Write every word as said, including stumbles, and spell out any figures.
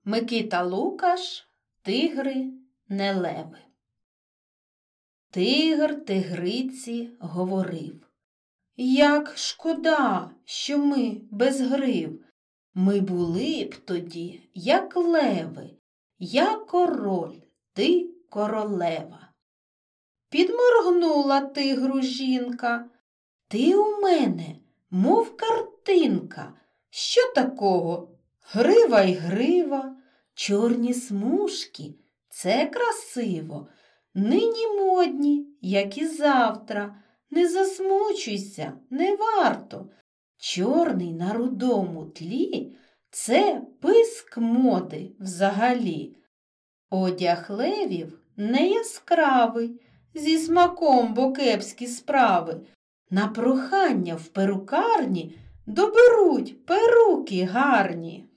Микита Лукаш «Тигри не леви». Тигр тигриці говорив: «Як шкода, що ми без грив. Ми були б тоді, як леви. Я король, ти королева». Підморгнула тигру жінка: «Ти у мене, мов картинка. Що такого? Грива й грива, чорні смужки – це красиво. Нині модні, як і завтра. Не засмучуйся, не варто. Чорний на рудому тлі – це писк моди взагалі. Одяг левів не яскравий, зі смаком бо кепські справи. На прохання в перукарні доберуть перуки гарні».